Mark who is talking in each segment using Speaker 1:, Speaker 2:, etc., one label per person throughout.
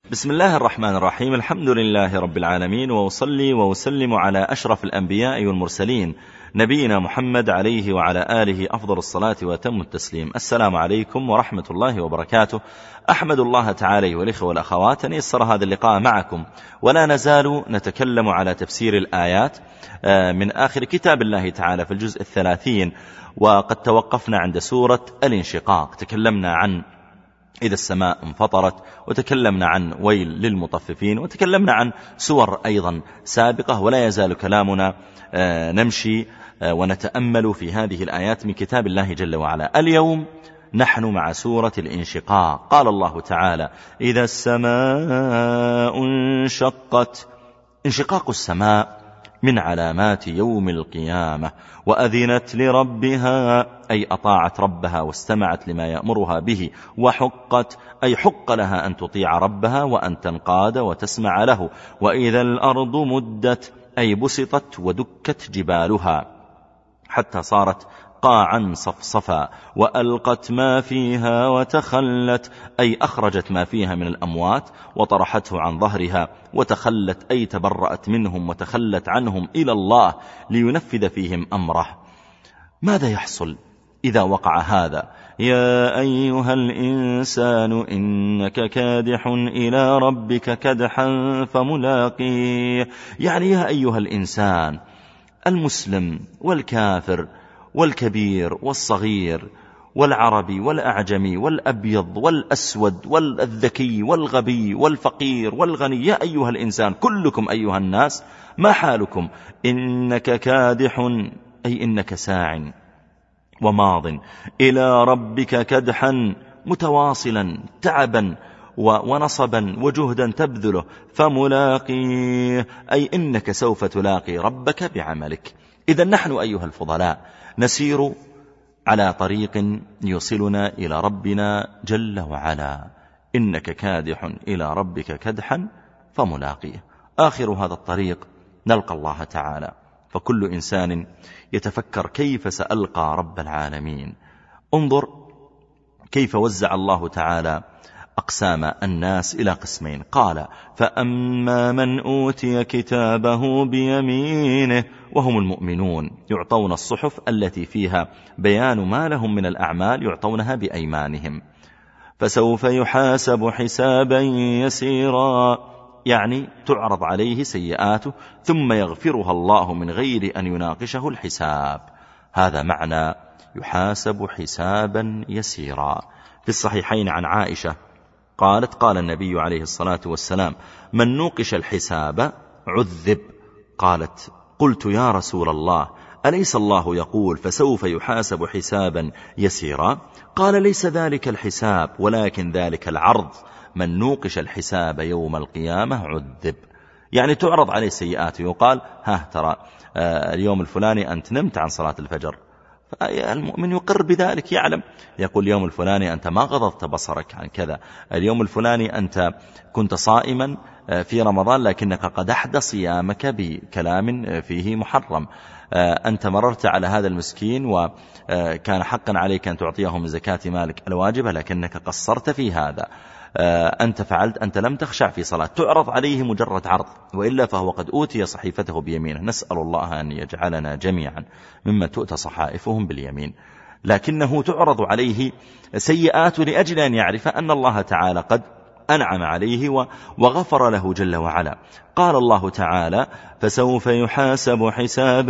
Speaker 1: بسم الله الرحمن الرحيم. الحمد لله رب العالمين، وأصلي وأسلم على أشرف الأنبياء والمرسلين نبينا محمد عليه وعلى آله أفضل الصلاة وأتم التسليم. السلام عليكم ورحمة الله وبركاته. أحمد الله تعالى والإخوة والأخوات أن يسر هذا اللقاء معكم، ولا نزال نتكلم على تفسير الآيات من آخر كتاب الله تعالى في الجزء 30، وقد توقفنا عند سورة الانشقاق. تكلمنا عن إذا السماء انفطرت، وتكلمنا عن ويل للمطففين، وتكلمنا عن سور أيضا سابقة، ولا يزال كلامنا نمشي ونتأمل في هذه الآيات من كتاب الله جل وعلا. اليوم نحن مع سورة الانشقاق. قال الله تعالى: إذا السماء انشقت. انشقاق السماء من علامات يوم القيامة، وأذنت لربها أي أطاعت ربها واستمعت لما يأمرها به، وحقت أي حق لها أن تطيع ربها وأن تنقاد وتسمع له. وإذا الأرض مدت أي بسطت ودكت جبالها حتى صارت قاعا صفصفا، وألقت ما فيها وتخلت أي أخرجت ما فيها من الأموات وطرحته عن ظهرها، وتخلت أي تبرأت منهم وتخلت عنهم إلى الله لينفذ فيهم أمره. ماذا يحصل إذا وقع هذا؟ يا أيها الإنسان إنك كادح إلى ربك كدحا فملاقيه. يعني يا أيها الإنسان، المسلم والكافر والكبير والصغير والعربي والأعجمي والأبيض والأسود والذكي والغبي والفقير والغني، يا أيها الإنسان، كلكم أيها الناس، ما حالكم؟ إنك كادح أي إنك ساع وماض إلى ربك كدحا متواصلا، تعبا ونصبا وجهدا تبذله، فملاقيه أي إنك سوف تلاقي ربك بعملك. إذا نحن أيها الفضلاء نسير على طريق يوصلنا إلى ربنا جل وعلا. إنك كادح إلى ربك كدحا فملاقيه. آخر هذا الطريق نلقى الله تعالى، فكل إنسان يتفكر كيف سألقى رب العالمين. انظر كيف وزع الله تعالى أقسام الناس إلى قسمين. قال: فأما من أوتي كتابه بيمينه، وهم المؤمنون يعطون الصحف التي فيها بيان ما لهم من الأعمال، يعطونها بأيمانهم، فسوف يحاسب حسابا يسيرا، يعني تعرض عليه سيئاته ثم يغفرها الله من غير أن يناقشه الحساب. هذا معنى يحاسب حسابا يسيرا. في الصحيحين عن عائشة قالت: قال النبي عليه الصلاة والسلام: من نوقش الحساب عذب. قالت: قلت يا رسول الله، أليس الله يقول فسوف يحاسب حسابا يسيرا؟ قال: ليس ذلك الحساب، ولكن ذلك العرض. من نوقش الحساب يوم القيامة عذب، يعني تعرض عليه سيئاته، يقال: ها ترى اليوم الفلاني أنت نمت عن صلاة الفجر، المؤمن يقر بذلك، يعلم، يقول: اليوم الفلاني أنت ما غضضت بصرك عن كذا، اليوم الفلاني أنت كنت صائما في رمضان لكنك قدحت صيامك بكلام فيه محرم، أنت مررت على هذا المسكين وكان حقا عليك أن تعطيه من زكاة مالك الواجبة لكنك قصرت في هذا، أنت فعلت، أنت لم تخشع في صلاة. تعرض عليه مجرد عرض، وإلا فهو قد أوتي صحيفته بيمينه. نسأل الله أن يجعلنا جميعا ممن تؤتى صحائفهم باليمين. لكنه تعرض عليه سيئات لأجل أن يعرف أن الله تعالى قد أنعم عليه وغفر له جل وعلا. قال الله تعالى: فسوف يحاسب حسابا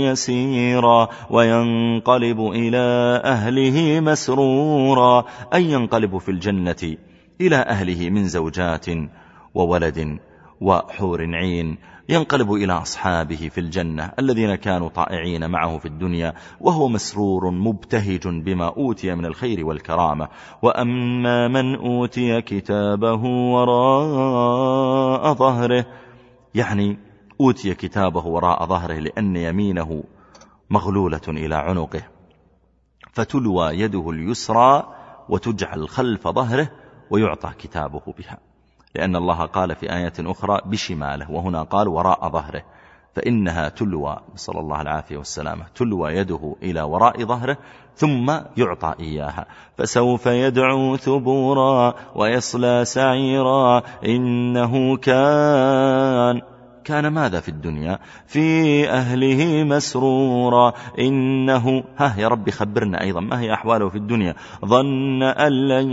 Speaker 1: يسيرا وينقلب إلى أهله مسرورا، أي ينقلب في الجنة إلى أهله من زوجات وولد وحور عين، ينقلب إلى أصحابه في الجنة الذين كانوا طائعين معه في الدنيا، وهو مسرور مبتهج بما أوتي من الخير والكرامة. وأما من أوتي كتابه وراء ظهره، يعني أوتي كتابه وراء ظهره لأن يمينه مغلولة إلى عنقه، فتلوى يده اليسرى وتجعل خلف ظهره ويعطى كتابه بها، لأن الله قال في آية أخرى بشماله، وهنا قال وراء ظهره، فإنها تلوى، نسأل الله العافية والسلامة، تلوى يده إلى وراء ظهره ثم يعطى إياها. فسوف يدعو ثبورا ويصلى سعيرا إنه كان ماذا في الدنيا؟ في أهله مسرورا إنه يا رب خبرنا أيضا ما هي أحواله في الدنيا. ظن أن لن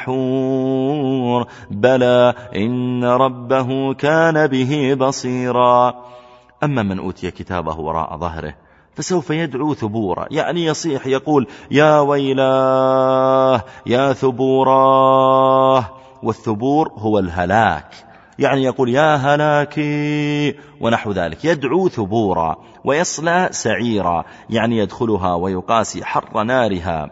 Speaker 1: يحور بلى إن ربه كان به بصيرا. أما من أوتي كتابه وراء ظهره فسوف يدعو ثبورا، يعني يصيح يقول يا ويلاه يا ثبوراه، والثبور هو الهلاك، يعني يقول يا هلاكي ونحو ذلك، يدعو ثبورا. ويصلى سعيرا، يعني يدخلها ويقاسي حر نارها.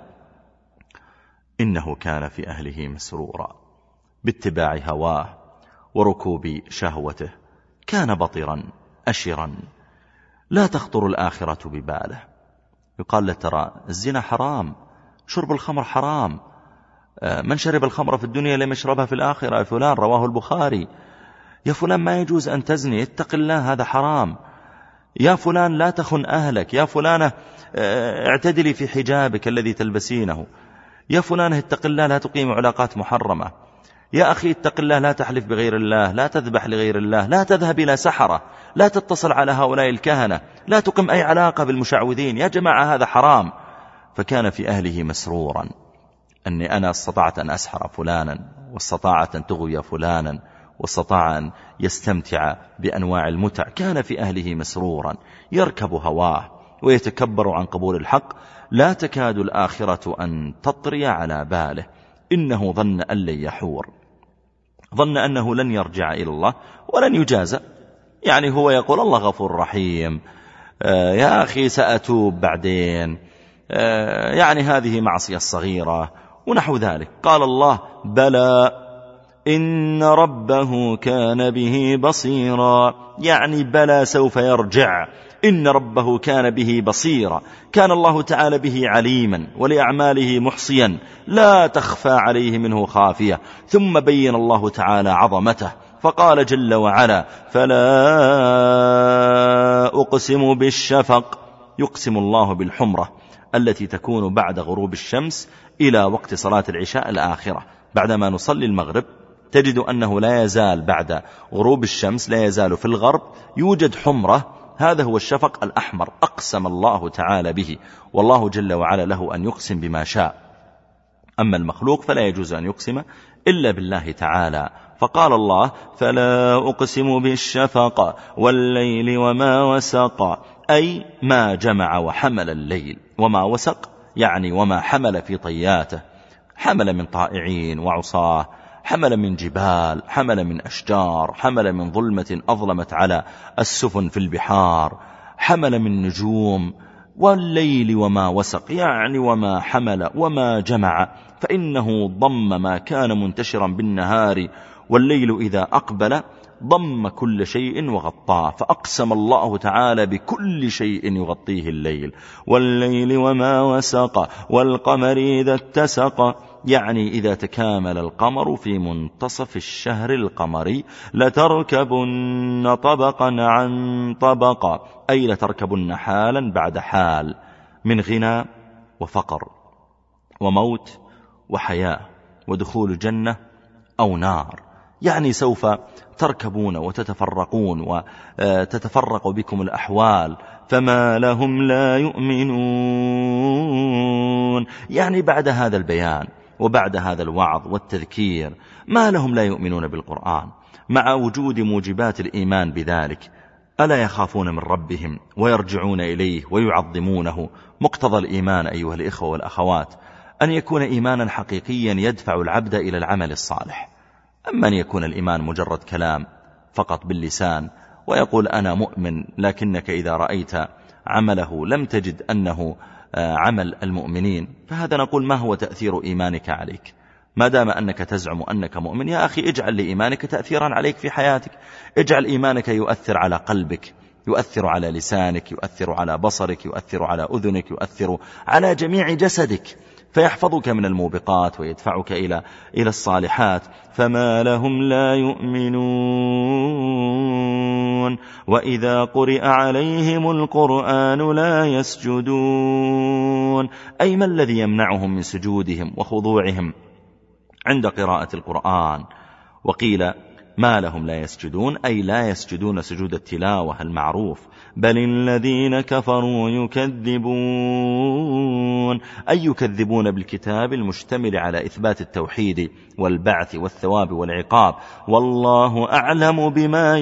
Speaker 1: إنه كان في أهله مسرورا باتباع هواه وركوب شهوته، كان بطرا أشرا لا تخطر الآخرة بباله. يقال له ترى الزنا حرام، شرب الخمر حرام، من شرب الخمر في الدنيا لم يشربها في الآخرة. يا فلان رواه البخاري. يا فلان ما يجوز أن تزني، اتق الله هذا حرام. يا فلان لا تخن أهلك. يا فلانة اعتدلي في حجابك الذي تلبسينه. يا فلانة اتق الله لا تقيم علاقات محرمة. يا أخي اتق الله لا تحلف بغير الله، لا تذبح لغير الله، لا تذهب إلى سحرة، لا تتصل على هؤلاء الكهنة، لا تقم أي علاقة بالمشعوذين. يا جماعة هذا حرام. فكان في أهله مسرورا أني أنا استطعت أن أسحر فلانا، واستطاعت أن تغوي فلانا، واستطاع أن يستمتع بأنواع المتع. كان في أهله مسرورا يركب هواه ويتكبر عن قبول الحق، لا تكاد الآخرة أن تطري على باله. إنه ظن أن لن يحور، ظن أنه لن يرجع إلى الله ولن يجازى. يعني هو يقول الله غفور رحيم، يا أخي سأتوب بعدين، يعني هذه معصية صغيرة ونحو ذلك. قال الله بلى إن ربه كان به بصيرا، يعني بلى سوف يرجع، إن ربه كان به بصيرا. كان الله تعالى به عليما ولأعماله محصيا لا تخفى عليه منه خافية. ثم بين الله تعالى عظمته فقال جل وعلا فلا أقسم بالشفق. يقسم الله بالحمرة التي تكون بعد غروب الشمس إلى وقت صلاة العشاء الآخرة. بعدما نصلي المغرب تجد أنه لا يزال بعد غروب الشمس، لا يزال في الغرب يوجد حمرة، هذا هو الشفق الأحمر. أقسم الله تعالى به، والله جل وعلا له أن يقسم بما شاء. أما المخلوق فلا يجوز أن يقسم إلا بالله تعالى. فقال الله فلا أقسم بالشفق والليل وما وسق، أي ما جمع وحمل الليل. وما وسق يعني وما حمل في طياته، حمل من طائعين وعصاه، حمل من جبال، حمل من أشجار، حمل من ظلمة أظلمت على السفن في البحار، حمل من نجوم. والليل وما وسق يعني وما حمل وما جمع، فإنه ضم ما كان منتشرا بالنهار، والليل إذا أقبل ضم كل شيء وغطاه. فأقسم الله تعالى بكل شيء يغطيه الليل. والليل وما وسق والقمر إذا اتسق، يعني إذا تكامل القمر في منتصف الشهر القمري. لتركبن طبقا عن طبق، أي لتركبن حالا بعد حال، من غنى وفقر وموت وحياة ودخول جنة أو نار. يعني سوف تركبون وتتفرقون وتتفرق بكم الأحوال. فما لهم لا يؤمنون، يعني بعد هذا البيان وبعد هذا الوعظ والتذكير ما لهم لا يؤمنون بالقرآن، مع وجود موجبات الإيمان بذلك. ألا يخافون من ربهم ويرجعون إليه ويعظمونه؟ مقتضى الإيمان أيها الإخوة والأخوات أن يكون إيمانا حقيقيا يدفع العبد إلى العمل الصالح. أما أن يكون الإيمان مجرد كلام فقط باللسان ويقول أنا مؤمن، لكنك إذا رأيت عمله لم تجد أنه عمل المؤمنين، فهذا نقول ما هو تأثير إيمانك عليك؟ ما دام أنك تزعم أنك مؤمن، يا أخي اجعل لإيمانك تأثيرا عليك في حياتك. اجعل إيمانك يؤثر على قلبك، يؤثر على لسانك، يؤثر على بصرك، يؤثر على أذنك، يؤثر على جميع جسدك، فيحفظك من الموبقات ويدفعك إلى الصالحات. فما لهم لا يؤمنون وإذا قرئ عليهم القرآن لا يسجدون، أي ما الذي يمنعهم من سجودهم وخضوعهم عند قراءة القرآن؟ وقيل ما لهم لا يسجدون، أي لا يسجدون سجود التلاوة المعروف، بل الذين كفروا يكذبون، أي يكذبون بالكتاب المشتمل على إثبات التوحيد والبعث والثواب والعقاب، والله أعلم بما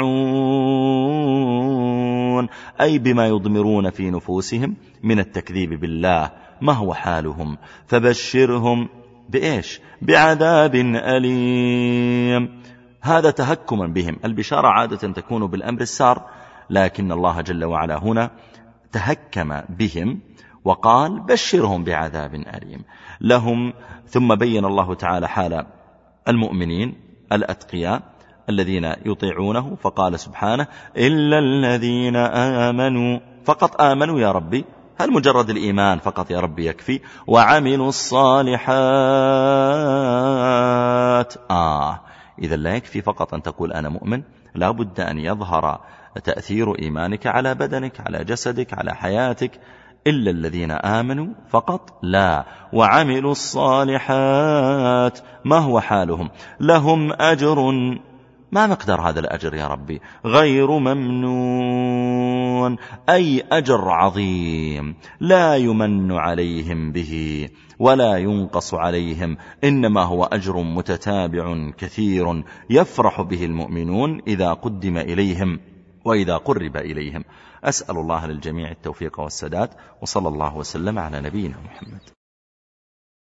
Speaker 1: يوعون، أي بما يضمرون في نفوسهم من التكذيب بالله. ما هو حالهم؟ فبشرهم بإيش؟ بعذاب أليم. هذا تهكما بهم. البشارة عادة تكون بالأمر السار، لكن الله جل وعلا هنا تهكم بهم وقال بشرهم بعذاب أليم لهم. ثم بين الله تعالى حال المؤمنين الأتقياء الذين يطيعونه، فقال سبحانه إلا الذين آمنوا. فقط آمنوا يا ربي؟ هل مجرد الإيمان فقط يا ربي يكفي؟ وعملوا الصالحات. إذا لا يكفي فقط أن تقول أنا مؤمن، لا بد أن يظهر تأثير إيمانك على بدنك، على جسدك، على حياتك. إلا الذين آمنوا فقط لا، وعملوا الصالحات. ما هو حالهم؟ لهم أجر. ما مقدار هذا الأجر يا ربي؟ غير ممنون، أي أجر عظيم لا يمن عليهم به ولا ينقص عليهم، إنما هو أجر متتابع كثير يفرح به المؤمنون إذا قدم إليهم وإذا قرب إليهم. أسأل الله للجميع التوفيق والسداد، وصلى الله وسلم على نبينا محمد.